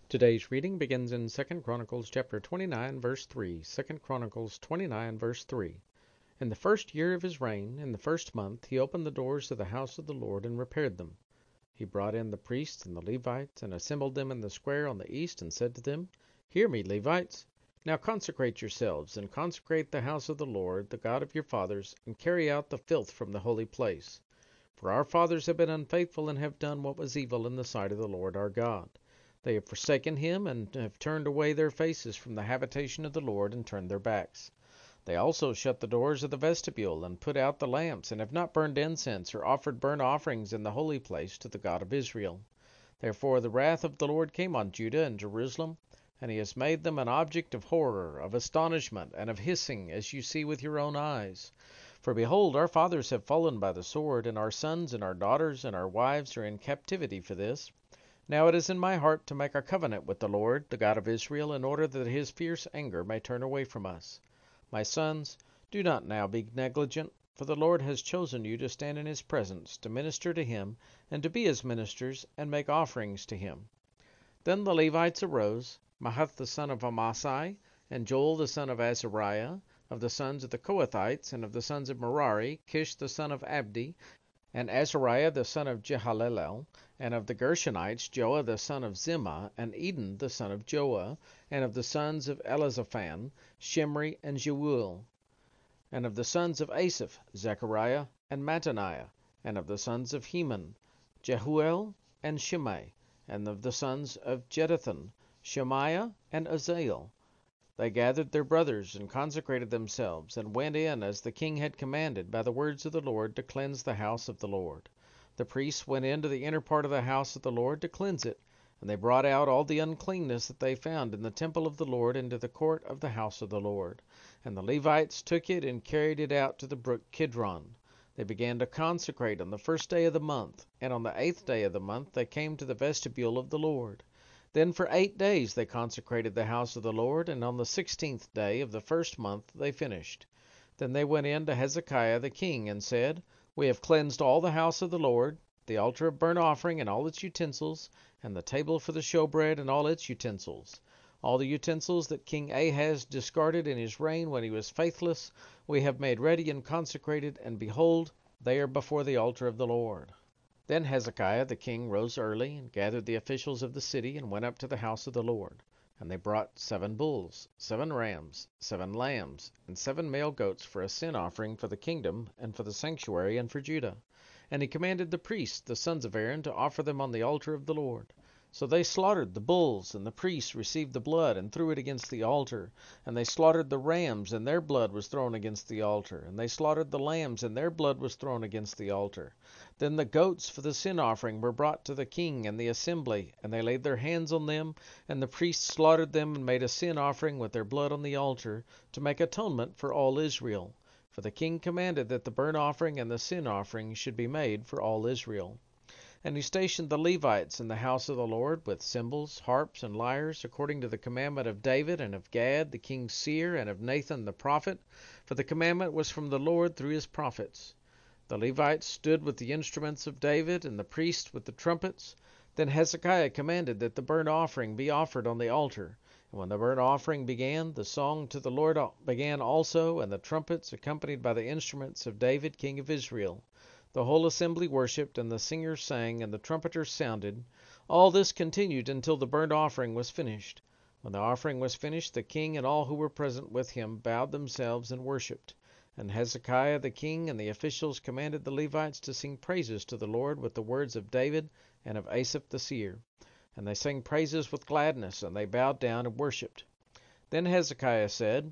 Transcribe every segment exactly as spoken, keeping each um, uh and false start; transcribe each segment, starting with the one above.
Today's reading begins in Second Chronicles chapter twenty-nine, verse three. Second Chronicles twenty-nine, verse three. In the first year of his reign, in the first month, he opened the doors of the house of the Lord and repaired them. He brought in the priests and the Levites, and assembled them in the square on the east, and said to them, Hear me, Levites! Now consecrate yourselves, and consecrate the house of the Lord, the God of your fathers, and carry out the filth from the holy place. For our fathers have been unfaithful, and have done what was evil in the sight of the Lord our God. They have forsaken him, and have turned away their faces from the habitation of the Lord, and turned their backs. They also shut the doors of the vestibule, and put out the lamps, and have not burned incense, or offered burnt offerings in the holy place to the God of Israel. Therefore the wrath of the Lord came on Judah and Jerusalem, and he has made them an object of horror, of astonishment, and of hissing, as you see with your own eyes. For behold, our fathers have fallen by the sword, and our sons and our daughters and our wives are in captivity for this. Now it is in my heart to make a covenant with the Lord, the God of Israel, in order that his fierce anger may turn away from us. My sons, do not now be negligent, for the Lord has chosen you to stand in his presence, to minister to him, and to be his ministers, and make offerings to him. Then the Levites arose, Mahath the son of Amasai, and Joel the son of Azariah, of the sons of the Kohathites, and of the sons of Merari, Kish the son of Abdi, and Azariah the son of Jehalelel, and of the Gershonites, Joah the son of Zimmah, and Eden the son of Joah, and of the sons of Elizaphan, Shimri and Jeuel, and of the sons of Asaph, Zechariah and Mattaniah, and of the sons of Heman, Jehuel and Shimei, and of the sons of Jeduthun, Shemaiah and Azael. They gathered their brothers, and consecrated themselves, and went in as the king had commanded by the words of the Lord to cleanse the house of the Lord. The priests went into the inner part of the house of the Lord to cleanse it, and they brought out all the uncleanness that they found in the temple of the Lord into the court of the house of the Lord. And the Levites took it and carried it out to the brook Kidron. They began to consecrate on the first day of the month, and on the eighth day of the month they came to the vestibule of the Lord. Then for eight days they consecrated the house of the Lord, and on the sixteenth day of the first month they finished. Then they went in to Hezekiah the king, and said, We have cleansed all the house of the Lord, the altar of burnt offering and all its utensils, and the table for the showbread and all its utensils. All the utensils that King Ahaz discarded in his reign when he was faithless, we have made ready and consecrated, and behold, they are before the altar of the Lord. Then Hezekiah the king rose early, and gathered the officials of the city, and went up to the house of the Lord. And they brought seven bulls, seven rams, seven lambs, and seven male goats for a sin offering for the kingdom, and for the sanctuary, and for Judah. And he commanded the priests, the sons of Aaron, to offer them on the altar of the Lord. So they slaughtered the bulls, and the priests received the blood, and threw it against the altar. And they slaughtered the rams, and their blood was thrown against the altar. And they slaughtered the lambs, and their blood was thrown against the altar. Then the goats for the sin offering were brought to the king and the assembly, and they laid their hands on them, and the priests slaughtered them, and made a sin offering with their blood on the altar, to make atonement for all Israel. For the king commanded that the burnt offering and the sin offering should be made for all Israel. And he stationed the Levites in the house of the Lord with cymbals, harps, and lyres, according to the commandment of David, and of Gad the king's seer, and of Nathan the prophet, for the commandment was from the Lord through his prophets. The Levites stood with the instruments of David, and the priests with the trumpets. Then Hezekiah commanded that the burnt offering be offered on the altar. And when the burnt offering began, the song to the Lord began also, and the trumpets, accompanied by the instruments of David king of Israel. The whole assembly worshipped, and the singers sang, and the trumpeters sounded. All this continued until the burnt offering was finished. When the offering was finished, the king and all who were present with him bowed themselves and worshipped. And Hezekiah the king and the officials commanded the Levites to sing praises to the Lord with the words of David and of Asaph the seer. And they sang praises with gladness, and they bowed down and worshipped. Then Hezekiah said,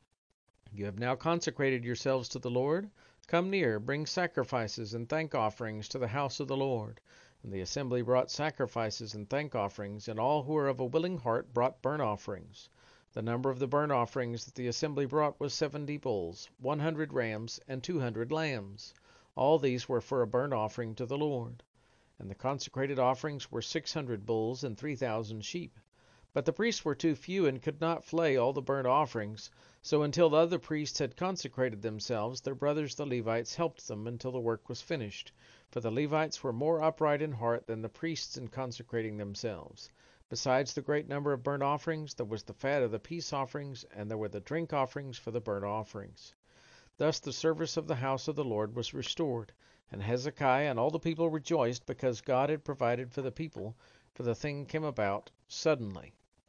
You have now consecrated yourselves to the Lord. Come near, bring sacrifices and thank offerings to the house of the Lord. And the assembly brought sacrifices and thank offerings, and all who were of a willing heart brought burnt offerings. The number of the burnt offerings that the assembly brought was seventy bulls, one hundred rams, and two hundred lambs. All these were for a burnt offering to the Lord. And the consecrated offerings were six hundred bulls and three thousand sheep. But the priests were too few, and could not flay all the burnt offerings. So until the other priests had consecrated themselves, their brothers the Levites helped them until the work was finished. For the Levites were more upright in heart than the priests in consecrating themselves. Besides the great number of burnt offerings, there was the fat of the peace offerings, and there were the drink offerings for the burnt offerings. Thus the service of the house of the Lord was restored, and Hezekiah and all the people rejoiced because God had provided for the people, for the thing came about suddenly.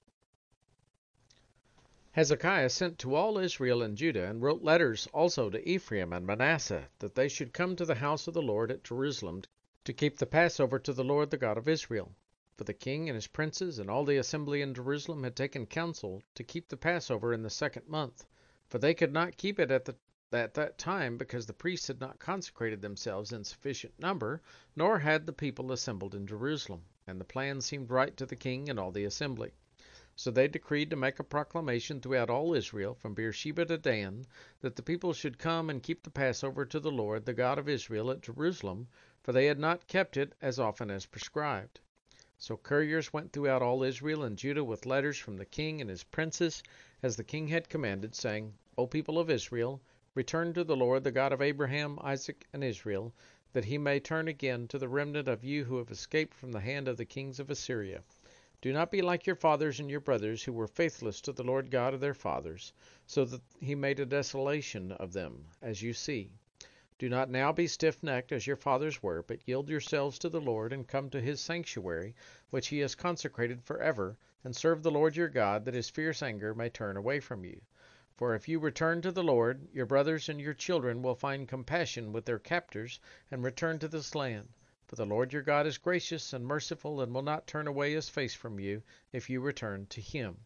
Hezekiah sent to all Israel and Judah, and wrote letters also to Ephraim and Manasseh, that they should come to the house of the Lord at Jerusalem to keep the Passover to the Lord the God of Israel. For the king and his princes and all the assembly in Jerusalem had taken counsel to keep the Passover in the second month, for they could not keep it at, the, at that time, because the priests had not consecrated themselves in sufficient number, nor had the people assembled in Jerusalem, and the plan seemed right to the king and all the assembly. So they decreed to make a proclamation throughout all Israel, from Beersheba to Dan, that the people should come and keep the Passover to the Lord, the God of Israel, at Jerusalem, for they had not kept it as often as prescribed. So couriers went throughout all Israel and Judah with letters from the king and his princes, as the king had commanded, saying, O people of Israel, return to the Lord, the God of Abraham, Isaac, and Israel, that he may turn again to the remnant of you who have escaped from the hand of the kings of Assyria. Do not be like your fathers and your brothers, who were faithless to the Lord God of their fathers, so that he made a desolation of them, as you see. Do not now be stiff-necked as your fathers were, but yield yourselves to the Lord, and come to his sanctuary, which he has consecrated forever, and serve the Lord your God, that his fierce anger may turn away from you. For if you return to the Lord, your brothers and your children will find compassion with their captors, and return to this land. For the Lord your God is gracious and merciful, and will not turn away his face from you, if you return to him.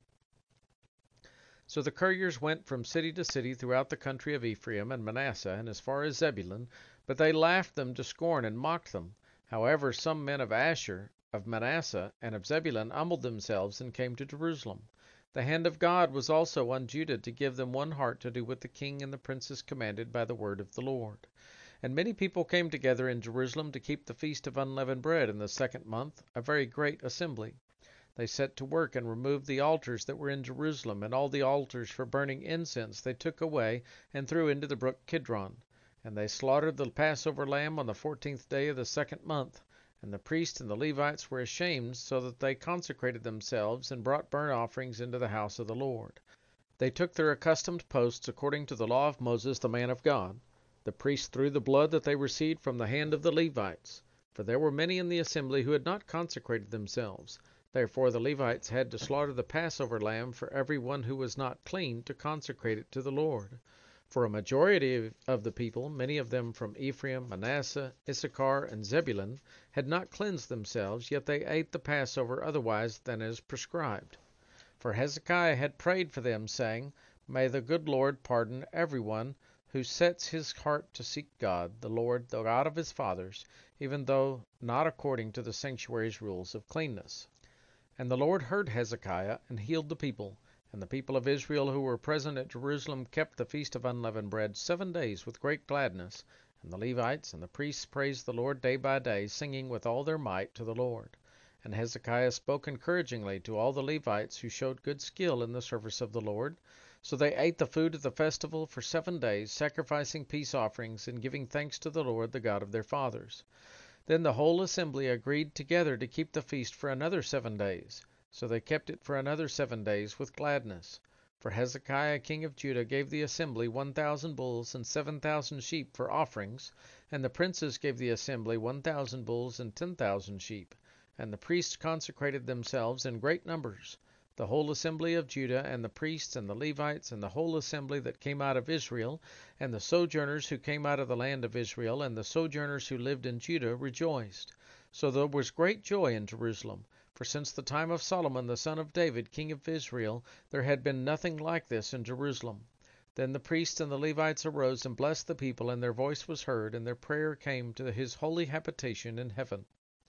So the couriers went from city to city throughout the country of Ephraim and Manasseh, and as far as Zebulun, but they laughed them to scorn and mocked them. However, some men of Asher, of Manasseh, and of Zebulun humbled themselves and came to Jerusalem. The hand of God was also on Judah to give them one heart to do what the king and the princes commanded by the word of the Lord. And many people came together in Jerusalem to keep the feast of unleavened bread in the second month, a very great assembly. They set to work and removed the altars that were in Jerusalem, and all the altars for burning incense they took away and threw into the brook Kidron. And they slaughtered the Passover lamb on the fourteenth day of the second month. And the priests and the Levites were ashamed, so that they consecrated themselves and brought burnt offerings into the house of the Lord. They took their accustomed posts according to the law of Moses the man of God. The priests threw the blood that they received from the hand of the Levites, for there were many in the assembly who had not consecrated themselves. Therefore the Levites had to slaughter the Passover lamb for every one who was not clean, to consecrate it to the Lord. For a majority of the people, many of them from Ephraim, Manasseh, Issachar, and Zebulun, had not cleansed themselves, yet they ate the Passover otherwise than as prescribed. For Hezekiah had prayed for them, saying, May the good Lord pardon every one who sets his heart to seek God, the Lord, the God of his fathers, even though not according to the sanctuary's rules of cleanness. And the Lord heard Hezekiah, and healed the people. And the people of Israel who were present at Jerusalem kept the feast of unleavened bread seven days with great gladness. And the Levites and the priests praised the Lord day by day, singing with all their might to the Lord. And Hezekiah spoke encouragingly to all the Levites, who showed good skill in the service of the Lord. So they ate the food of the festival for seven days, sacrificing peace offerings and giving thanks to the Lord, the God of their fathers. Then the whole assembly agreed together to keep the feast for another seven days. So they kept it for another seven days with gladness. For Hezekiah king of Judah gave the assembly one thousand bulls and seven thousand sheep for offerings, and the princes gave the assembly one thousand bulls and ten thousand sheep. And the priests consecrated themselves in great numbers. The whole assembly of Judah, and the priests, and the Levites, and the whole assembly that came out of Israel, and the sojourners who came out of the land of Israel, and the sojourners who lived in Judah, rejoiced. So there was great joy in Jerusalem. For since the time of Solomon the son of David, king of Israel, there had been nothing like this in Jerusalem. Then the priests and the Levites arose and blessed the people, and their voice was heard, and their prayer came to his holy habitation in heaven.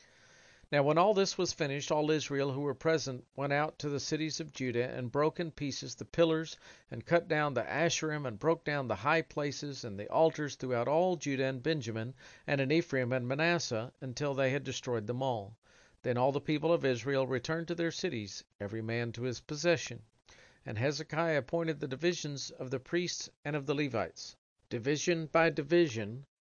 Now when all this was finished, all Israel who were present went out to the cities of Judah, and broke in pieces the pillars, and cut down the Asherim, and broke down the high places and the altars throughout all Judah and Benjamin, and in Ephraim and Manasseh, until they had destroyed them all. Then all the people of Israel returned to their cities, every man to his possession. And Hezekiah appointed the divisions of the priests and of the Levites, division by division,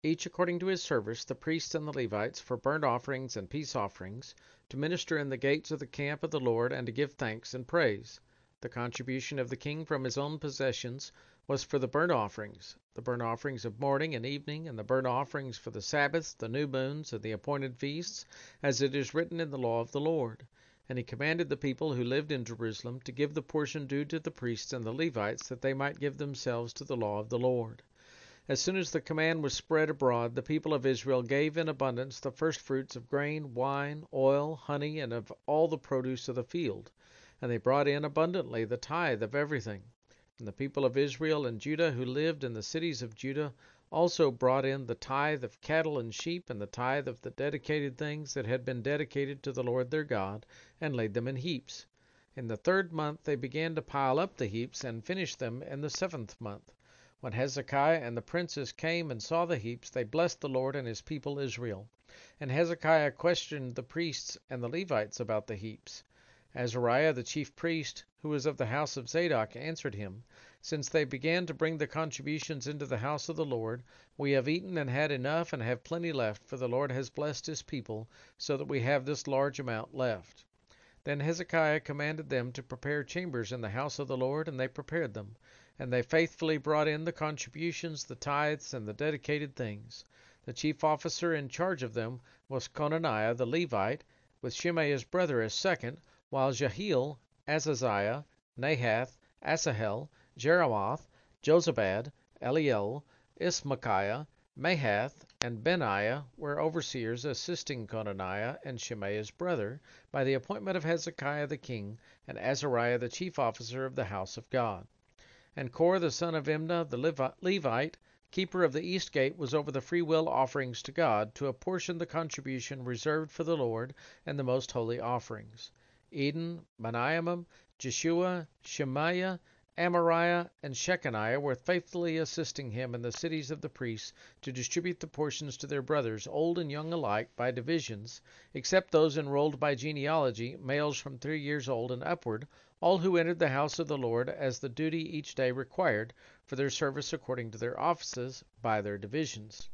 each according to his service, the priests and the Levites, for burnt offerings and peace offerings, to minister in the gates of the camp of the Lord, and to give thanks and praise. The contribution of the king from his own possessions was for the burnt offerings, the burnt offerings of morning and evening, and the burnt offerings for the Sabbaths, the new moons, and the appointed feasts, as it is written in the law of the Lord. And he commanded the people who lived in Jerusalem to give the portion due to the priests and the Levites, that they might give themselves to the law of the Lord. As soon as the command was spread abroad, the people of Israel gave in abundance the firstfruits of grain, wine, oil, honey, and of all the produce of the field. And they brought in abundantly the tithe of everything. And the people of Israel and Judah who lived in the cities of Judah also brought in the tithe of cattle and sheep, and the tithe of the dedicated things that had been dedicated to the Lord their God, and laid them in heaps. In the third month they began to pile up the heaps, and finished them in the seventh month. When Hezekiah and the princes came and saw the heaps, they blessed the Lord and his people Israel. And Hezekiah questioned the priests and the Levites about the heaps. Azariah the chief priest, who was of the house of Zadok, answered him, Since they began to bring the contributions into the house of the Lord, we have eaten and had enough, and have plenty left, for the Lord has blessed his people, so that we have this large amount left. Then Hezekiah commanded them to prepare chambers in the house of the Lord, and they prepared them. And they faithfully brought in the contributions, the tithes, and the dedicated things. The chief officer in charge of them was Conaniah the Levite, with Shimei his brother as second, while Jehiel, Azaziah, Nahath, Asahel, Jeremoth, Jozabad, Eliel, Ismachiah, Mahath, and Benaiah were overseers, assisting Conaniah and Shimei his brother, by the appointment of Hezekiah the king, and Azariah the chief officer of the house of God. And Kor the son of Imnah the Levite, keeper of the east gate, was over the freewill offerings to God, to apportion the contribution reserved for the Lord, and the most holy offerings. Eden, Meniamim, Jeshua, Shemaiah, Amariah, and Shechaniah were faithfully assisting him in the cities of the priests to distribute the portions to their brothers, old and young alike, by divisions, except those enrolled by genealogy, males from three years old and upward, all who entered the house of the Lord as the duty each day required, for their service according to their offices, by their divisions.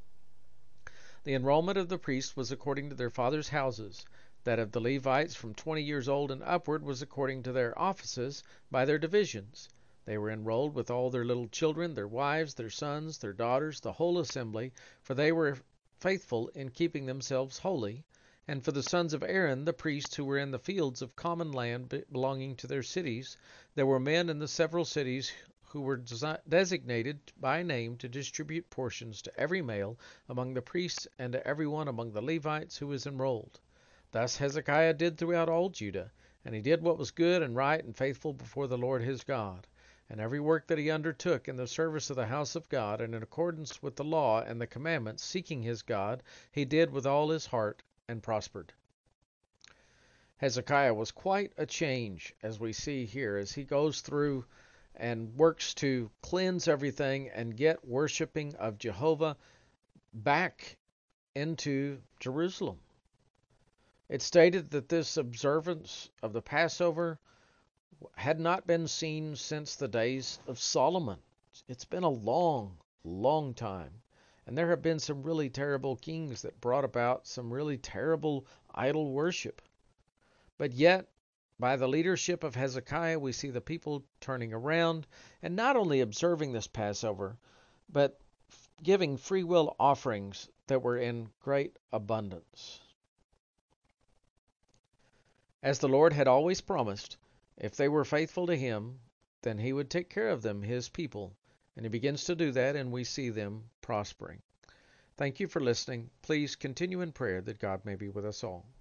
The enrollment of the priests was according to their fathers' houses. That of the Levites from twenty years old and upward was according to their offices, by their divisions. They were enrolled with all their little children, their wives, their sons, their daughters, the whole assembly, for they were faithful in keeping themselves holy. And for the sons of Aaron, the priests who were in the fields of common land belonging to their cities, there were men in the several cities who were designated by name to distribute portions to every male among the priests, and to every one among the Levites who was enrolled. Thus Hezekiah did throughout all Judah, and he did what was good and right and faithful before the Lord his God. And every work that he undertook in the service of the house of God, and in accordance with the law and the commandments, seeking his God, he did with all his heart, and prospered. Hezekiah was quite a change, as we see here, as he goes through and works to cleanse everything and get worshiping of Jehovah back into Jerusalem. It stated that this observance of the Passover had not been seen since the days of Solomon. It's been a long, long time. And there have been some really terrible kings that brought about some really terrible idol worship. But yet, by the leadership of Hezekiah, we see the people turning around and not only observing this Passover, but giving free will offerings that were in great abundance. As the Lord had always promised, if they were faithful to him, then he would take care of them, his people. And he begins to do that, and we see them prospering. Thank you for listening. Please continue in prayer that God may be with us all.